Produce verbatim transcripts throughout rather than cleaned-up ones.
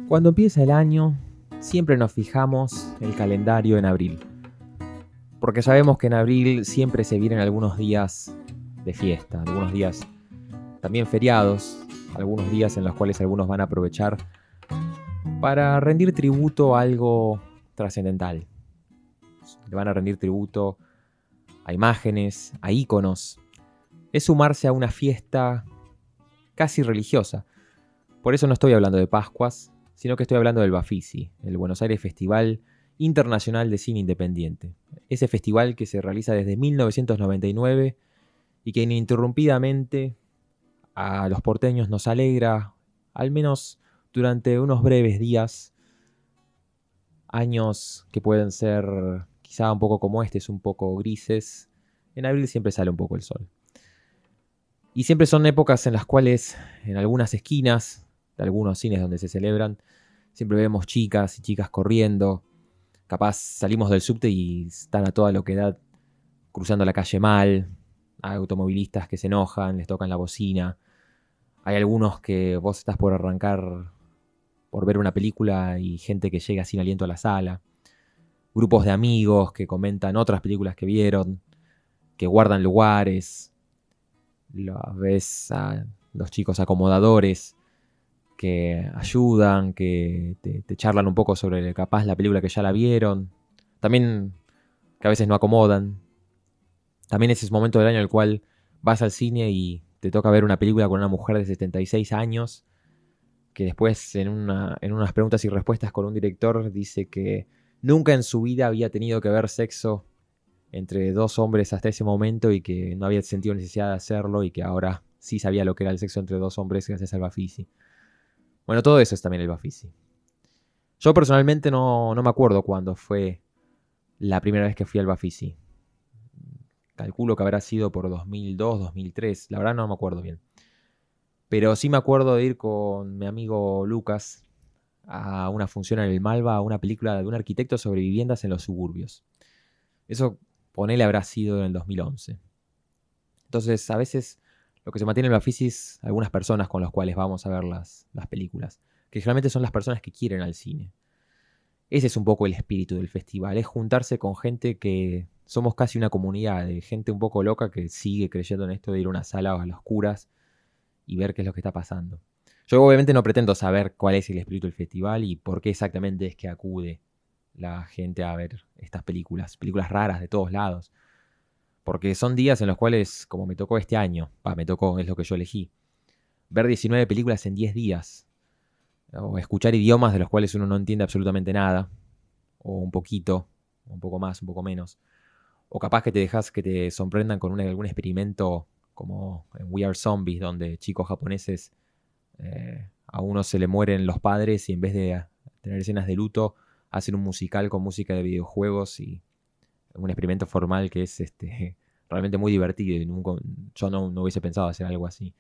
Cuando empieza el año, siempre nos fijamos el calendario en abril. Porque sabemos que en abril siempre se vienen algunos días de fiesta, algunos días también feriados, algunos días en los cuales algunos van a aprovechar para rendir tributo a algo trascendental. Le van a rendir tributo a imágenes, a íconos. Es sumarse a una fiesta casi religiosa. Por eso no estoy hablando de Pascuas, sino que estoy hablando del Bafisi, el Buenos Aires Festival Internacional de Cine Independiente. Ese festival que se realiza desde mil novecientos noventa y nueve y que ininterrumpidamente a los porteños nos alegra, al menos durante unos breves días, años que pueden ser quizá un poco como este, un poco grises. En abril siempre sale un poco el sol. Y siempre son épocas en las cuales en algunas esquinas de algunos cines donde se celebran, siempre vemos chicas y chicas corriendo. Capaz salimos del subte y están a toda lo que da cruzando la calle mal. Hay automovilistas que se enojan, les tocan la bocina. Hay algunos que vos estás por arrancar por ver una película y gente que llega sin aliento a la sala. Grupos de amigos que comentan otras películas que vieron, que guardan lugares. Los ves a los chicos acomodadores que ayudan, que te, te charlan un poco sobre capaz la película que ya la vieron. También que a veces no acomodan. También es ese momento del año en el cual vas al cine y te toca ver una película con una mujer de setenta y seis años que después en, una, en unas preguntas y respuestas con un director dice que nunca en su vida había tenido que ver sexo entre dos hombres hasta ese momento y que no había sentido necesidad de hacerlo y que ahora sí sabía lo que era el sexo entre dos hombres gracias al Bafisi. Bueno, todo eso es también el Bafisi. Yo personalmente no, no me acuerdo cuándo fue la primera vez que fui al Bafisi. Calculo que habrá sido por dos mil dos, dos mil tres. La verdad no me acuerdo bien. Pero sí me acuerdo de ir con mi amigo Lucas a una función en el Malva, a una película de un arquitecto sobre viviendas en los suburbios. Eso, ponele, habrá sido en el dos mil once. Entonces, a veces lo que se mantiene en el Bafisi es algunas personas con las cuales vamos a ver las, las películas, que generalmente son las personas que quieren al cine. Ese es un poco el espíritu del festival, es juntarse con gente que somos casi una comunidad de gente un poco loca que sigue creyendo en esto de ir a una sala a las oscuras y ver qué es lo que está pasando. Yo obviamente no pretendo saber cuál es el espíritu del festival y por qué exactamente es que acude la gente a ver estas películas, películas raras de todos lados. Porque son días en los cuales, como me tocó este año, bah, me tocó, es lo que yo elegí, ver diecinueve películas en diez días, o escuchar idiomas de los cuales uno no entiende absolutamente nada, o un poquito, un poco más, un poco menos, o capaz que te dejas que te sorprendan con un, algún experimento como en We Are Zombies, donde chicos japoneses eh, a uno se le mueren los padres y en vez de tener escenas de luto, hacen un musical con música de videojuegos y un experimento formal que es este, realmente muy divertido y nunca, yo no, no hubiese pensado hacer algo así.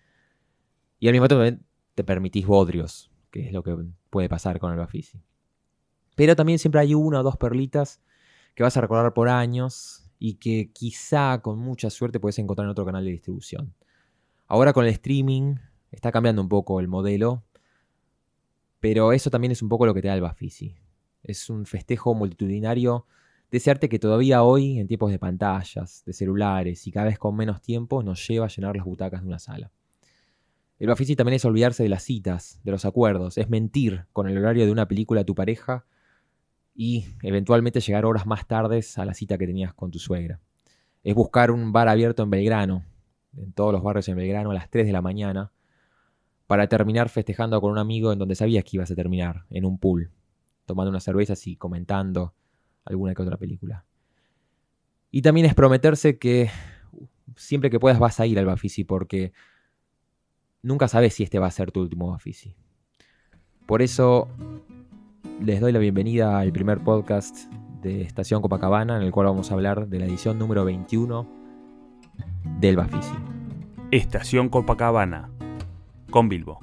Y al mismo tiempo te permitís bodrios, que es lo que puede pasar con el Bafisi. Pero también siempre hay una o dos perlitas que vas a recordar por años y que quizá con mucha suerte puedes encontrar en otro canal de distribución. Ahora con el streaming está cambiando un poco el modelo, pero eso también es un poco lo que te da el Bafisi. Es un festejo multitudinario de ese arte que todavía hoy, en tiempos de pantallas, de celulares y cada vez con menos tiempo, nos lleva a llenar las butacas de una sala. El Bafisi también es olvidarse de las citas, de los acuerdos, es mentir con el horario de una película a tu pareja y eventualmente llegar horas más tardes a la cita que tenías con tu suegra. Es buscar un bar abierto en Belgrano, en todos los barrios en Belgrano, a las tres de la mañana, para terminar festejando con un amigo en donde sabías que ibas a terminar, en un pool, tomando unas cervezas y comentando alguna que otra película. Y también es prometerse que siempre que puedas vas a ir al Bafisi porque nunca sabes si este va a ser tu último Bafisi. Por eso les doy la bienvenida al primer podcast de Estación Copacabana, en el cual vamos a hablar de la edición número veintiuno del Bafisi. Estación Copacabana, con Bilbo.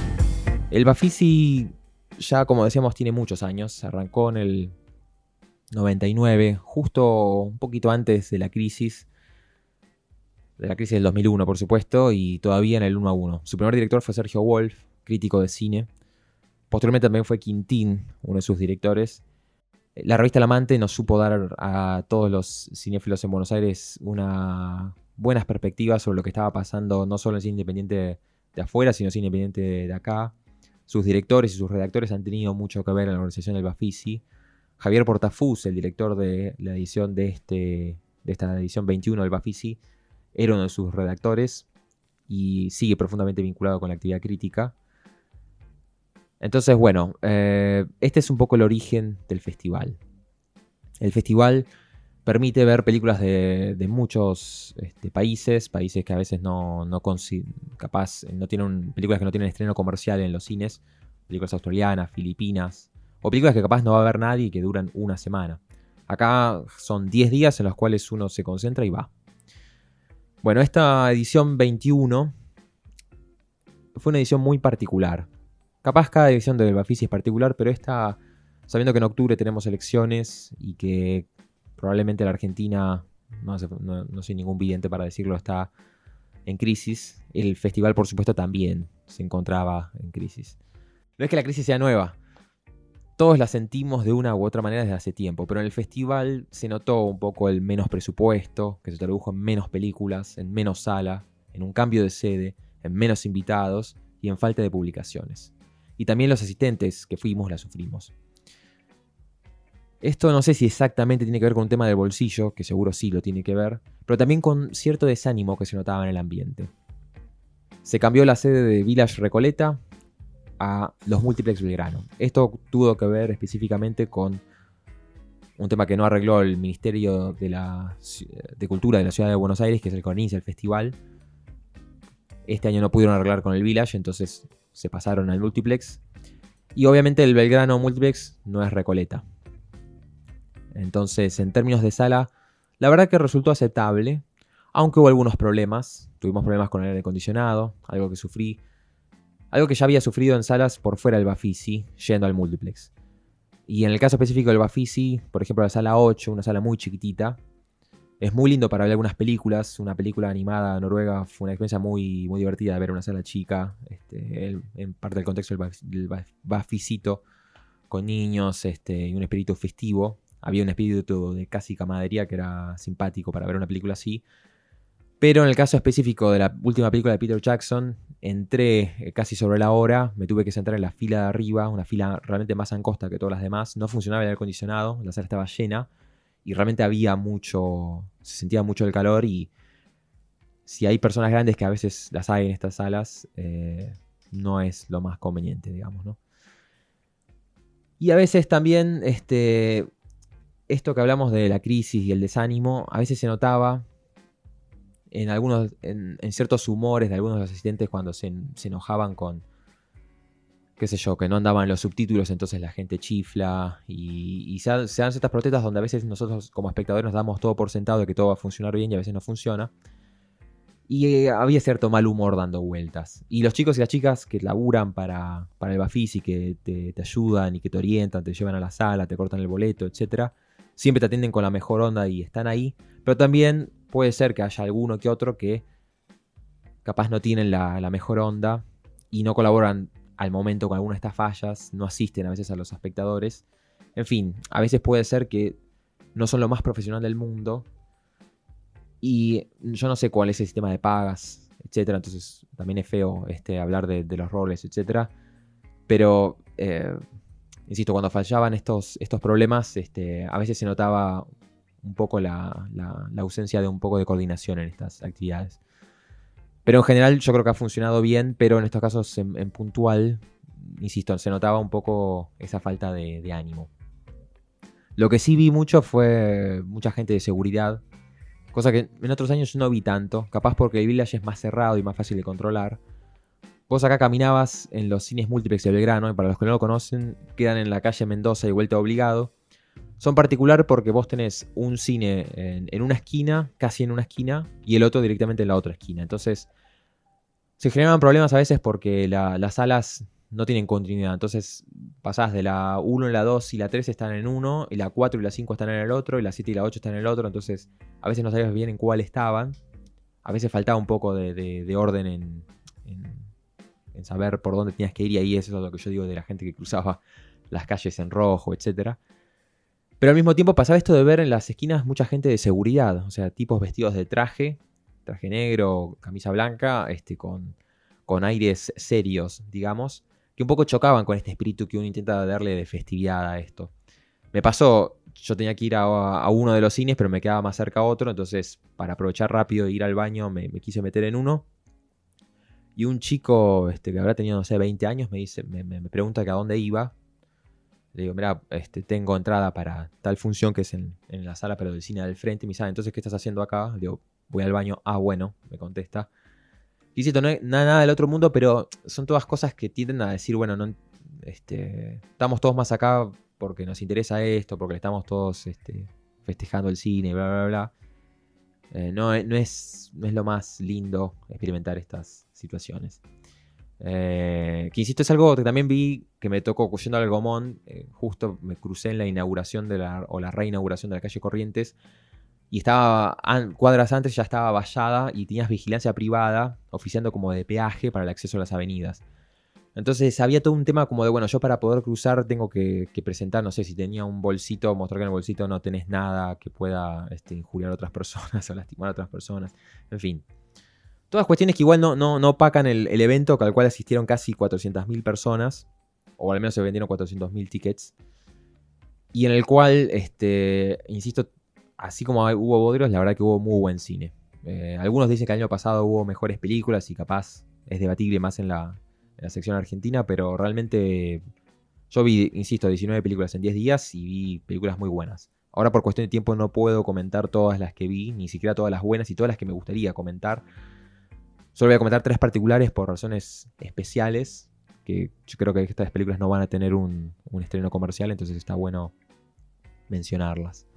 El Bafisi ya, como decíamos, tiene muchos años. Arrancó en el noventa y nueve, justo un poquito antes de la crisis, de la crisis del dos mil uno, por supuesto, y todavía en el uno a uno. Su primer director fue Sergio Wolf, crítico de cine. Posteriormente también fue Quintín, uno de sus directores. La revista El Amante nos supo dar a todos los cinéfilos en Buenos Aires una buenas perspectivas sobre lo que estaba pasando no solo en el cine independiente de afuera, sino cine independiente de acá. Sus directores y sus redactores han tenido mucho que ver en la organización del Bafisi. Javier Portafus, el director de la edición de, este, de esta edición veintiuno del Bafisi, era uno de sus redactores y sigue profundamente vinculado con la actividad crítica. Entonces, bueno, eh, este es un poco el origen del festival. El festival permite ver películas de, de muchos este, países, países que a veces no, no capaz, no tienen películas que no tienen estreno comercial en los cines, películas australianas, filipinas, o películas que capaz no va a ver nadie y que duran una semana. Acá son diez días en los cuales uno se concentra y va. Bueno, esta edición veintiuno fue una edición muy particular. Capaz cada edición del Bafisi es particular, pero esta, sabiendo que en octubre tenemos elecciones y que probablemente la Argentina, no, no, no soy ningún vidente para decirlo, está en crisis, el festival por supuesto también se encontraba en crisis. No es que la crisis sea nueva, todos la sentimos de una u otra manera desde hace tiempo, pero en el festival se notó un poco el menos presupuesto, que se tradujo en menos películas, en menos sala, en un cambio de sede, en menos invitados y en falta de publicaciones. Y también los asistentes que fuimos la sufrimos. Esto no sé si exactamente tiene que ver con un tema del bolsillo, que seguro sí lo tiene que ver, pero también con cierto desánimo que se notaba en el ambiente. Se cambió la sede de Village Recoleta a los Multiplex Belgrano. Esto tuvo que ver específicamente con un tema que no arregló el Ministerio de, la, de Cultura de la Ciudad de Buenos Aires, que es el que organiza el festival. Este año no pudieron arreglar con el Village, entonces se pasaron al Multiplex. Y obviamente el Belgrano Multiplex no es Recoleta. Entonces, en términos de sala, la verdad que resultó aceptable, aunque hubo algunos problemas. Tuvimos problemas con el aire acondicionado, algo que sufrí. Algo que ya había sufrido en salas por fuera del Bafisi, yendo al Multiplex. Y en el caso específico del Bafisi, por ejemplo la sala ocho, una sala muy chiquitita, es muy lindo para ver algunas películas. Una película animada noruega fue una experiencia muy, muy divertida de ver una sala chica, este, el, en parte del contexto del, del Bafisito, con niños este, y un espíritu festivo. Había un espíritu de casi camaradería que era simpático para ver una película así. Pero en el caso específico de la última película de Peter Jackson, entré casi sobre la hora, me tuve que sentar en la fila de arriba, una fila realmente más angosta que todas las demás. No funcionaba el aire acondicionado, la sala estaba llena y realmente había mucho, se sentía mucho el calor. Y si hay personas grandes, que a veces las hay en estas salas, eh, no es lo más conveniente, digamos, ¿no? Y a veces también, este, esto que hablamos de la crisis y el desánimo, a veces se notaba en algunos en, en ciertos humores de algunos de los asistentes cuando se, se enojaban con, qué sé yo, que no andaban los subtítulos, entonces la gente chifla y, y se, se dan ciertas protestas donde a veces nosotros como espectadores nos damos todo por sentado de que todo va a funcionar bien y a veces no funciona. Y eh, había cierto mal humor dando vueltas. Y los chicos y las chicas que laburan para, para el Bafisi, que te, te ayudan y que te orientan, te llevan a la sala, te cortan el boleto, etcétera, siempre te atienden con la mejor onda y están ahí. Pero también puede ser que haya alguno que otro que capaz no tienen la, la mejor onda y no colaboran al momento con alguna de estas fallas, no asisten a veces a los espectadores. En fin, a veces puede ser que no son lo más profesional del mundo y yo no sé cuál es el sistema de pagas, etcétera. Entonces también es feo este, hablar de, de los roles, etcétera. Pero, eh, insisto, cuando fallaban estos, estos problemas, este, a veces se notaba un poco la, la, la ausencia de un poco de coordinación en estas actividades. Pero en general yo creo que ha funcionado bien, pero en estos casos en, en puntual, insisto, se notaba un poco esa falta de, de ánimo. Lo que sí vi mucho fue mucha gente de seguridad, cosa que en otros años no vi tanto, capaz porque el Village es más cerrado y más fácil de controlar. Vos acá caminabas en los cines Multiplex de Belgrano, y para los que no lo conocen, quedan en la calle Mendoza y Vuelta Obligado. Son particular porque vos tenés un cine en, en una esquina, casi en una esquina, y el otro directamente en la otra esquina. Entonces, se generaban problemas a veces porque la, las salas no tienen continuidad. Entonces pasás de la uno, la dos y la tres están en uno, y la cuatro y la cinco están en el otro, y la siete y la ocho están en el otro. Entonces a veces no sabías bien en cuál estaban. A veces faltaba un poco de, de, de orden en, en, en saber por dónde tenías que ir. Y ahí eso es lo que yo digo de la gente que cruzaba las calles en rojo, etcétera. Pero al mismo tiempo pasaba esto de ver en las esquinas mucha gente de seguridad. O sea, tipos vestidos de traje, traje negro, camisa blanca, este, con, con aires serios, digamos, que un poco chocaban con este espíritu que uno intenta darle de festividad a esto. Me pasó, yo tenía que ir a, a uno de los cines, pero me quedaba más cerca a otro, entonces para aprovechar rápido e ir al baño me, me quise meter en uno. Y un chico este, que habrá tenido, no sé, veinte años, me, dice, me, me pregunta que a dónde iba. Le digo, mira, este, tengo entrada para tal función que es en, en la sala, pero del cine del frente. Y me dice, ah, entonces, ¿qué estás haciendo acá? Le digo, voy al baño. Ah, bueno, me contesta. Y dice, no hay nada, nada del otro mundo, pero son todas cosas que tienden a decir, bueno, no, este, estamos todos más acá porque nos interesa esto, porque le estamos todos este, festejando el cine, bla, bla, bla. Eh, no, no, es, no es lo más lindo experimentar estas situaciones. Eh, que insisto, es algo que también vi que me tocó yendo al Algomón. Eh, justo me crucé en la inauguración de la, o la reinauguración de la calle Corrientes. Y estaba, an, cuadras antes ya estaba vallada y tenías vigilancia privada oficiando como de peaje para el acceso a las avenidas. Entonces había todo un tema como de, bueno, yo para poder cruzar tengo que, que presentar, no sé, si tenía un bolsito, mostrar que en el bolsito no tenés nada que pueda este, injuriar a otras personas o lastimar a otras personas. En fin. Todas cuestiones que igual no, no, no opacan el, el evento, al cual asistieron casi cuatrocientas mil personas, o al menos se vendieron cuatrocientos mil tickets, y en el cual, este, insisto, así como hubo bodrios, la verdad que hubo muy buen cine. Eh, algunos dicen que el año pasado hubo mejores películas y capaz es debatible más en la, en la sección argentina, pero realmente yo vi, insisto, diecinueve películas en diez días y vi películas muy buenas. Ahora por cuestión de tiempo no puedo comentar todas las que vi, ni siquiera todas las buenas y todas las que me gustaría comentar. Solo voy a comentar tres particulares por razones especiales, que yo creo que estas películas no van a tener un, un estreno comercial, entonces está bueno mencionarlas.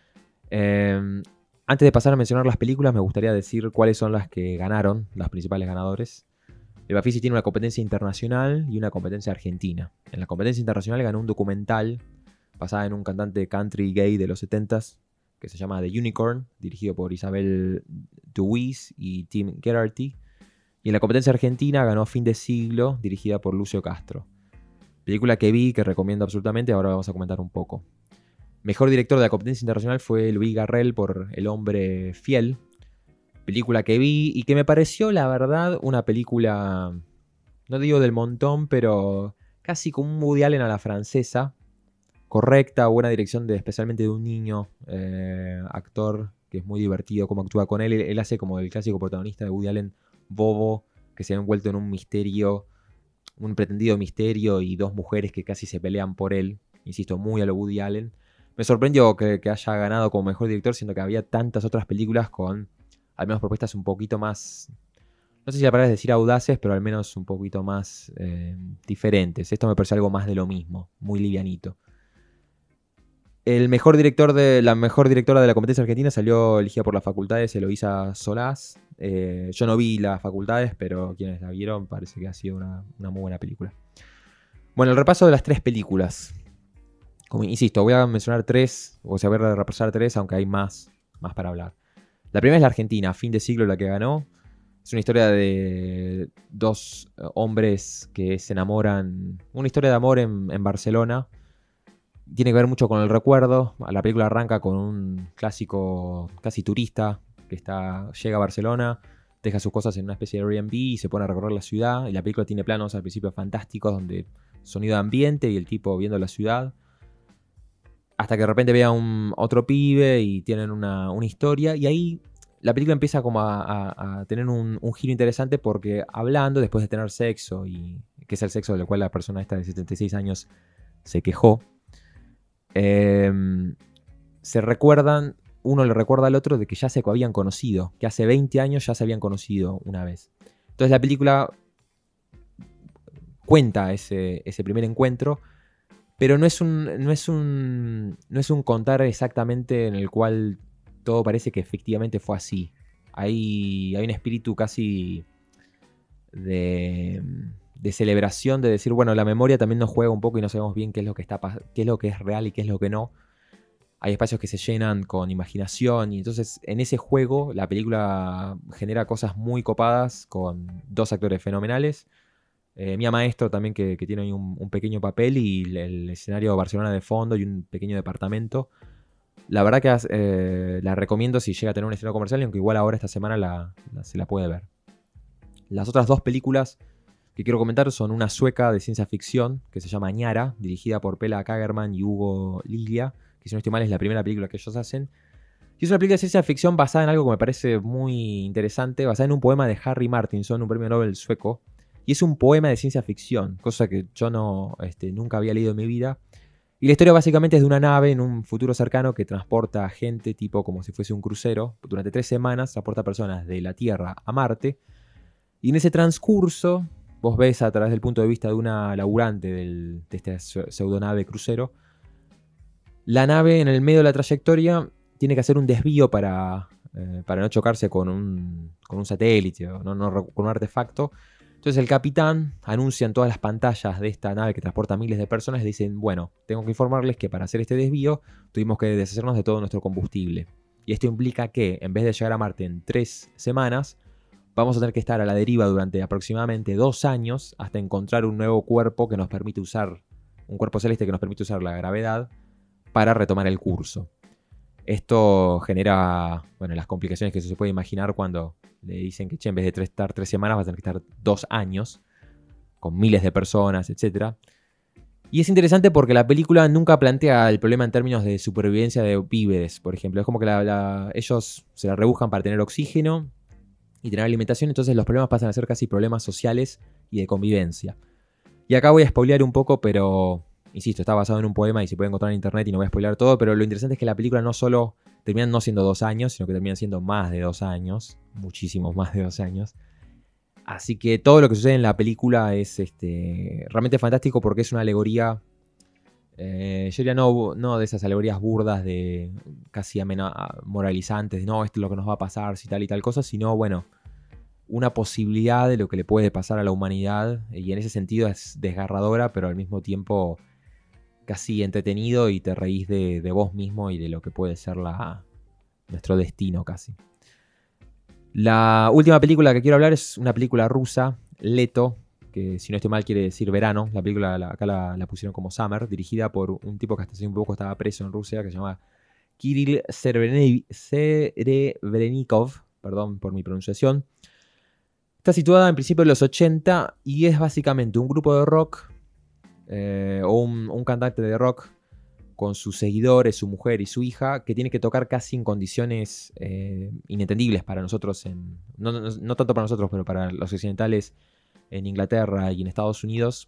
Eh, antes de pasar a mencionar las películas, me gustaría decir cuáles son las que ganaron, los principales ganadores. El Bafisi tiene una competencia internacional y una competencia argentina. En la competencia internacional ganó un documental basado en un cantante country gay de los setentas que se llama The Unicorn, dirigido por Isabel Deweese y Tim Geraghty. Y en la competencia argentina ganó Fin de Siglo, dirigida por Lucio Castro. Película que vi, que recomiendo absolutamente, ahora vamos a comentar un poco. Mejor director de la competencia internacional fue Luis Garrel por El Hombre Fiel. Película que vi y que me pareció, la verdad, una película, no digo del montón, pero casi como un Woody Allen a la francesa. Correcta, buena dirección, de, especialmente de un niño eh, actor que es muy divertido cómo actúa con él. él. Él hace como el clásico protagonista de Woody Allen, bobo, que se ha envuelto en un misterio, un pretendido misterio y dos mujeres que casi se pelean por él. Insisto, muy a lo Woody Allen. Me sorprendió que, que haya ganado como mejor director, siendo que había tantas otras películas con al menos propuestas un poquito más, no sé si la palabra es decir audaces, pero al menos un poquito más eh, diferentes. Esto me parece algo más de lo mismo, muy livianito. El mejor director de, la mejor directora de la competencia argentina salió elegida por las facultades, Eloísa Solás. Eh, yo no vi las facultades, pero quienes la vieron parece que ha sido una, una muy buena película. Bueno, el repaso de las tres películas. Como insisto, voy a mencionar tres, o sea, voy a repasar tres, aunque hay más, más para hablar. La primera es la Argentina, Fin de Siglo, la que ganó. Es una historia de dos hombres que se enamoran, una historia de amor en, en Barcelona. Tiene que ver mucho con el recuerdo. La película arranca con un clásico casi turista que está, llega a Barcelona, deja sus cosas en una especie de Airbnb y se pone a recorrer la ciudad. Y la película tiene planos al principio fantásticos donde sonido de ambiente y el tipo viendo la ciudad. Hasta que de repente ve a un otro pibe y tienen una, una historia. Y ahí la película empieza como a, a, a tener un, un giro interesante porque hablando, después de tener sexo, y que es el sexo del cual la persona esta de setenta y seis años se quejó, Eh, se recuerdan, uno le recuerda al otro de que ya se habían conocido, que hace veinte años ya se habían conocido una vez. Entonces la película cuenta ese, ese primer encuentro, pero no es un, no es un, no es un contar exactamente en el cual todo parece que efectivamente fue así. Hay, hay un espíritu casi de, de celebración, de decir, bueno, la memoria también nos juega un poco y no sabemos bien qué es lo que está, qué es lo que es real y qué es lo que no. Hay espacios que se llenan con imaginación y entonces en ese juego la película genera cosas muy copadas con dos actores fenomenales. Eh, Mia Maestro también que, que tiene ahí un, un pequeño papel y el, el escenario de Barcelona de fondo y un pequeño departamento. La verdad que eh, la recomiendo si llega a tener un estreno comercial, aunque igual ahora esta semana la, la, se la puede ver. Las otras dos películas que quiero comentar son una sueca de ciencia ficción que se llama Ñara, dirigida por Pela Kagerman y Hugo Lilia, que si no estoy mal es la primera película que ellos hacen. Y es una película de ciencia ficción basada en algo que me parece muy interesante, basada en un poema de Harry Martinson, un premio Nobel sueco. Y es un poema de ciencia ficción, cosa que yo no, este, nunca había leído en mi vida. Y la historia básicamente es de una nave en un futuro cercano que transporta gente tipo como si fuese un crucero. Durante tres semanas transporta personas de la Tierra a Marte. Y en ese transcurso, vos ves a través del punto de vista de una laburante del, de esta pseudonave crucero, la nave en el medio de la trayectoria tiene que hacer un desvío para, eh, para no chocarse con un, con un satélite o no, no, con un artefacto. Entonces el capitán anuncia en todas las pantallas de esta nave que transporta miles de personas y dicen, bueno, tengo que informarles que para hacer este desvío tuvimos que deshacernos de todo nuestro combustible. Y esto implica que en vez de llegar a Marte en tres semanas, vamos a tener que estar a la deriva durante aproximadamente dos años hasta encontrar un nuevo cuerpo que nos permite usar, un cuerpo celeste que nos permite usar la gravedad para retomar el curso. Esto genera, bueno, las complicaciones que se puede imaginar cuando le dicen que che, en vez de estar tres semanas vas a tener que estar dos años con miles de personas, etcétera. Y es interesante porque la película nunca plantea el problema en términos de supervivencia de víveres, por ejemplo. Es como que la, la, ellos se la rebuscan para tener oxígeno y tener alimentación, entonces los problemas pasan a ser casi problemas sociales y de convivencia. Y acá voy a spoilear un poco, pero insisto, está basado en un poema y se puede encontrar en internet y no voy a spoilear todo, pero lo interesante es que la película no solo termina no siendo dos años, sino que termina siendo más de dos años, muchísimos más de dos años. Así que todo lo que sucede en la película es este, realmente fantástico porque es una alegoría, eh, yo diría no, no de esas alegorías burdas de casi amena, moralizantes, de no, esto es lo que nos va a pasar, si tal y tal cosa, sino bueno, una posibilidad de lo que le puede pasar a la humanidad y en ese sentido es desgarradora, pero al mismo tiempo casi entretenido y te reís de, de vos mismo y de lo que puede ser la, nuestro destino casi. La última película que quiero hablar es una película rusa, Leto, que si no estoy mal quiere decir verano. La película la, acá la, la pusieron como Summer, dirigida por un tipo que hasta hace un poco estaba preso en Rusia, que se llama Kirill Serebrennikov, perdón por mi pronunciación. Está situada en principio de los ochenta y es básicamente un grupo de rock eh, o un, un cantante de rock con sus seguidores, su mujer y su hija, que tiene que tocar casi en condiciones eh, inentendibles para nosotros, en, no, no, no tanto para nosotros, pero para los occidentales en Inglaterra y en Estados Unidos,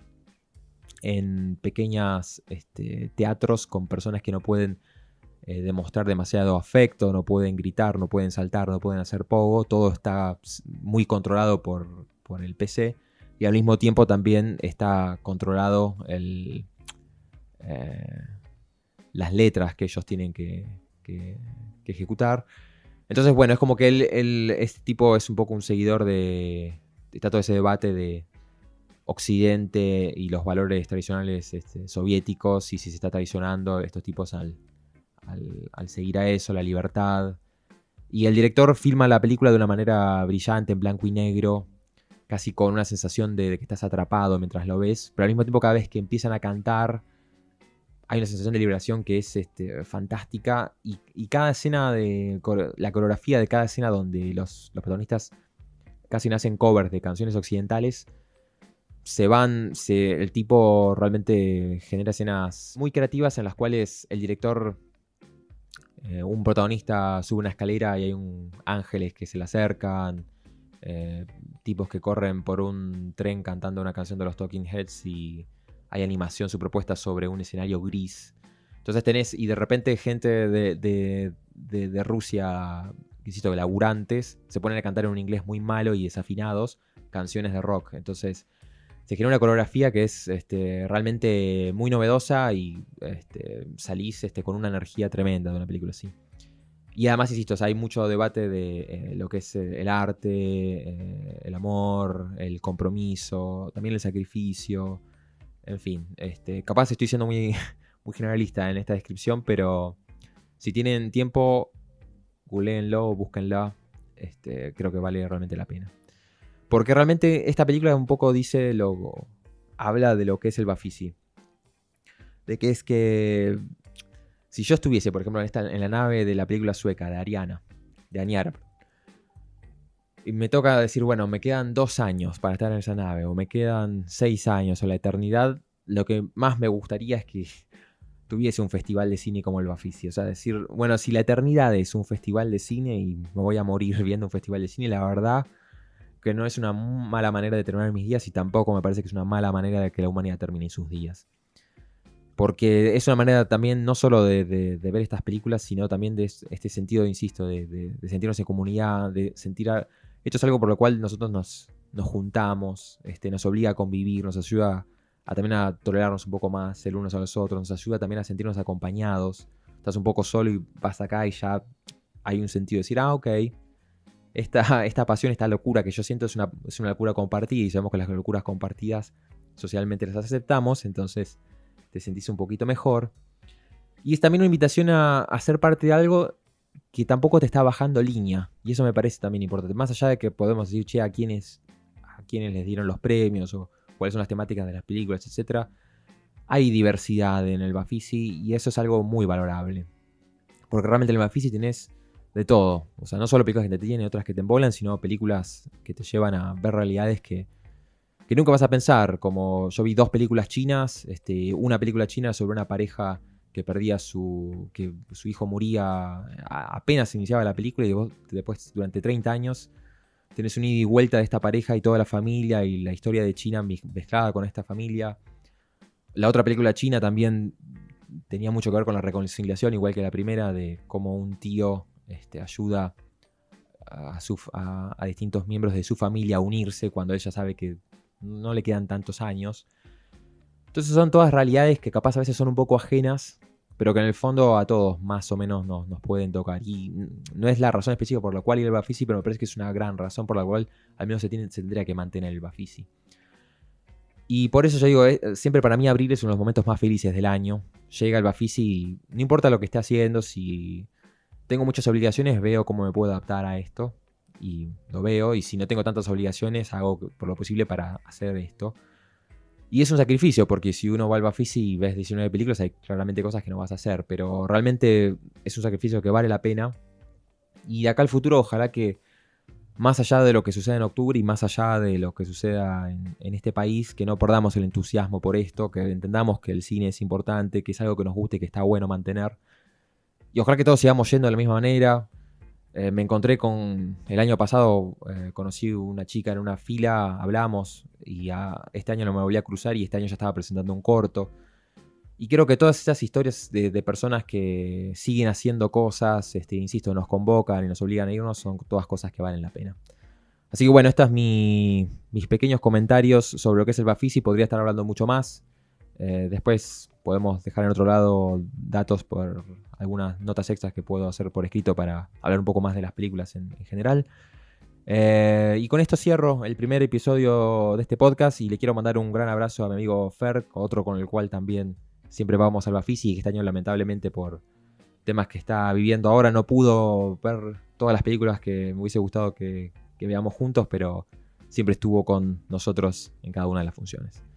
en pequeños este, teatros con personas que no pueden eh, demostrar demasiado afecto, no pueden gritar, no pueden saltar, no pueden hacer pogo, todo está muy controlado por, por el P C y al mismo tiempo también está controlado el... Eh, las letras que ellos tienen que, que, que ejecutar. Entonces, bueno, es como que él, él, este tipo es un poco un seguidor de... Está todo ese debate de Occidente y los valores tradicionales este, soviéticos y si se está traicionando estos tipos al, al, al seguir a eso, la libertad. Y el director filma la película de una manera brillante, en blanco y negro, casi con una sensación de, de que estás atrapado mientras lo ves, pero al mismo tiempo cada vez que empiezan a cantar hay una sensación de liberación que es este, fantástica y, y cada escena de la coreografía de cada escena donde los, los protagonistas casi hacen covers de canciones occidentales se van, se, el tipo realmente genera escenas muy creativas en las cuales el director, eh, un protagonista sube una escalera y hay un, ángeles que se le acercan, eh, tipos que corren por un tren cantando una canción de los Talking Heads y hay animación superpuesta sobre un escenario gris. Entonces tenés, y de repente gente de, de, de, de Rusia, insisto, que laburantes, se ponen a cantar en un inglés muy malo y desafinados canciones de rock. Entonces se genera una coreografía que es este, realmente muy novedosa y este, salís este, con una energía tremenda de una película así. Y además, insisto, o sea, hay mucho debate de eh, lo que es eh, el arte, eh, el amor, el compromiso, también el sacrificio, en fin. Este, capaz estoy siendo muy, muy generalista en esta descripción, pero si tienen tiempo, googleenlo, búsquenla. Este, creo que vale realmente la pena. Porque realmente esta película un poco dice lo, habla de lo que es el Bafisi. De que es que si yo estuviese, por ejemplo, en, esta, en la nave de la película sueca de Ariana, de Aniara, y me toca decir, bueno, me quedan dos años para estar en esa nave, o me quedan seis años, o la eternidad, lo que más me gustaría es que tuviese un festival de cine como el Bafisi. O sea, decir, bueno, si la eternidad es un festival de cine y me voy a morir viendo un festival de cine, la verdad que no es una mala manera de terminar mis días y tampoco me parece que es una mala manera de que la humanidad termine sus días. Porque es una manera también no solo de, de, de ver estas películas, sino también de este sentido, insisto, de, de, de sentirnos en comunidad, de sentir... A, esto es algo por lo cual nosotros nos, nos juntamos, este, nos obliga a convivir, nos ayuda a también a tolerarnos un poco más el unos a los otros, nos ayuda también a sentirnos acompañados. Estás un poco solo y vas acá y ya hay un sentido de decir, ah, ok, esta, esta pasión, esta locura que yo siento es una, es una locura compartida y sabemos que las locuras compartidas socialmente las aceptamos, entonces te sentís un poquito mejor. Y es también una invitación a, a ser parte de algo que tampoco te está bajando línea. Y eso me parece también importante. Más allá de que podemos decir, che, a quiénes, a quiénes les dieron los premios o cuáles son las temáticas de las películas, etcétera. Hay diversidad en el Bafisi y eso es algo muy valorable. Porque realmente en el Bafisi tenés de todo. O sea, no solo películas que te tienen, otras que te embolan, sino películas que te llevan a ver realidades que, que nunca vas a pensar. Como yo vi dos películas chinas, este, una película china sobre una pareja que perdía su... que su hijo moría apenas iniciaba la película y vos, después durante treinta años tenés un ida y vuelta de esta pareja y toda la familia y la historia de China mezclada con esta familia. La otra película china también tenía mucho que ver con la reconciliación, igual que la primera, de cómo un tío este, ayuda a, su, a, a distintos miembros de su familia a unirse cuando ella sabe que no le quedan tantos años. Entonces son todas realidades que capaz a veces son un poco ajenas, pero que en el fondo a todos más o menos nos, nos pueden tocar. Y no es la razón específica por la cual ir al Bafisi, pero me parece que es una gran razón por la cual al menos se, tiene, se tendría que mantener el Bafisi. Y por eso yo digo, eh, siempre para mí abril es uno de los momentos más felices del año. Llega el Bafisi y no importa lo que esté haciendo, si tengo muchas obligaciones, veo cómo me puedo adaptar a esto. Y lo veo, y si no tengo tantas obligaciones, hago por lo posible para hacer esto. Y es un sacrificio, porque si uno va al Bafisi y ves diecinueve películas, hay claramente cosas que no vas a hacer. Pero realmente es un sacrificio que vale la pena. Y de acá al futuro, ojalá que más allá de lo que suceda en octubre y más allá de lo que suceda en, en este país, que no perdamos el entusiasmo por esto, que entendamos que el cine es importante, que es algo que nos guste, que está bueno mantener. Y ojalá que todos sigamos yendo de la misma manera. Eh, me encontré con... El año pasado eh, conocí una chica en una fila, hablamos, y a, este año no me volví a cruzar y este año ya estaba presentando un corto. Y creo que todas esas historias de, de personas que siguen haciendo cosas, este, insisto, nos convocan y nos obligan a irnos, son todas cosas que valen la pena. Así que bueno, estos son mi, mis pequeños comentarios sobre lo que es el Bafisi. Podría estar hablando mucho más. Eh, después podemos dejar en otro lado datos por algunas notas extras que puedo hacer por escrito para hablar un poco más de las películas en, en general. Eh, y con esto cierro el primer episodio de este podcast y le quiero mandar un gran abrazo a mi amigo Fer, otro con el cual también siempre vamos al Bafisi y que este año lamentablemente por temas que está viviendo ahora no pudo ver todas las películas que me hubiese gustado que, que veamos juntos, pero siempre estuvo con nosotros en cada una de las funciones.